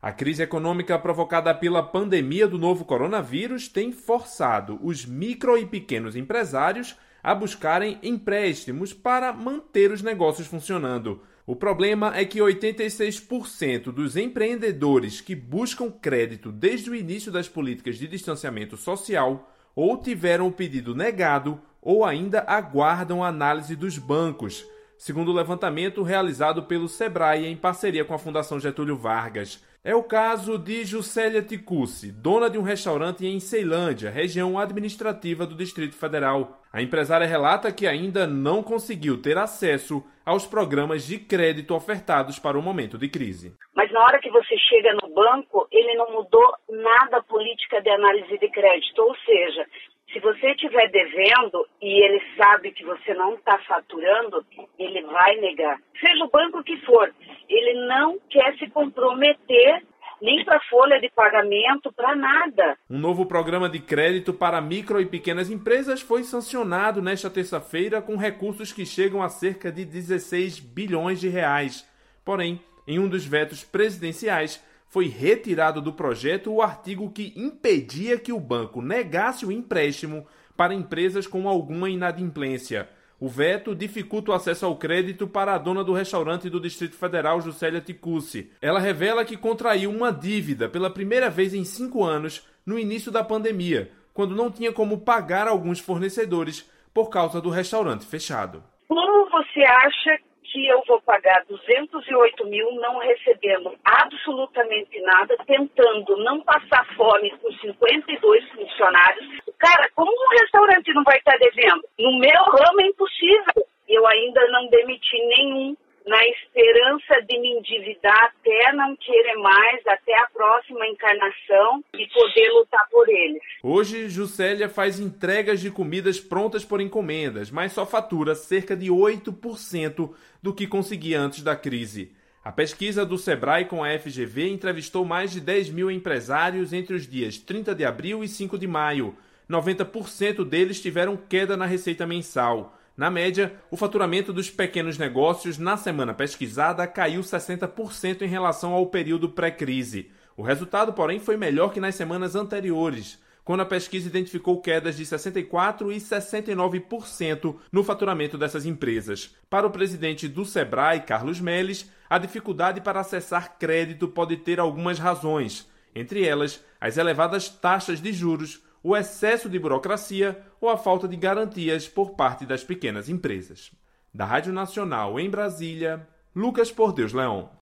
A crise econômica provocada pela pandemia do novo coronavírus tem forçado os micro e pequenos empresários a buscarem empréstimos para manter os negócios funcionando. O problema é que 86% dos empreendedores que buscam crédito desde o início das políticas de distanciamento social ou tiveram o pedido negado ou ainda aguardam a análise dos bancos, segundo o levantamento realizado pelo Sebrae em parceria com a Fundação Getúlio Vargas. É o caso de Juscelia Ticucci, dona de um restaurante em Ceilândia, região administrativa do Distrito Federal. A empresária relata que ainda não conseguiu ter acesso aos programas de crédito ofertados para o momento de crise. Mas na hora que você chega no banco, ele não mudou nada a política de análise de crédito, ou seja, se você estiver devendo e ele sabe que você não está faturando, ele vai negar. Seja o banco que for, ele não quer se comprometer nem para folha de pagamento, para nada. Um novo programa de crédito para micro e pequenas empresas foi sancionado nesta terça-feira com recursos que chegam a cerca de 16 bilhões de reais. Porém, em um dos vetos presidenciais, foi retirado do projeto o artigo que impedia que o banco negasse o empréstimo para empresas com alguma inadimplência. O veto dificulta o acesso ao crédito para a dona do restaurante do Distrito Federal, Juscelia Ticucci. Ela revela que contraiu uma dívida pela primeira vez em 5 anos no início da pandemia, quando não tinha como pagar alguns fornecedores por causa do restaurante fechado. Como você acha que eu vou pagar 208 mil não recebendo absolutamente nada, tentando não passar fome com 52 funcionários? Cara, como um restaurante não vai estar devendo? No meu ramo é impossível. Eu ainda não demiti nenhum, na esperança de me endividar até não querer mais, até a próxima encarnação e poder lutar por eles. Hoje, Juscelia faz entregas de comidas prontas por encomendas, mas só fatura cerca de 8% do que conseguia antes da crise. A pesquisa do Sebrae com a FGV entrevistou mais de 10 mil empresários entre os dias 30 de abril e 5 de maio. 90% deles tiveram queda na receita mensal. Na média, o faturamento dos pequenos negócios na semana pesquisada caiu 60% em relação ao período pré-crise. O resultado, porém, foi melhor que nas semanas anteriores, quando a pesquisa identificou quedas de 64% e 69% no faturamento dessas empresas. Para o presidente do Sebrae, Carlos Melles, a dificuldade para acessar crédito pode ter algumas razões, entre elas as elevadas taxas de juros, o excesso de burocracia ou a falta de garantias por parte das pequenas empresas. Da Rádio Nacional em Brasília, Lucas Por Deus Leão.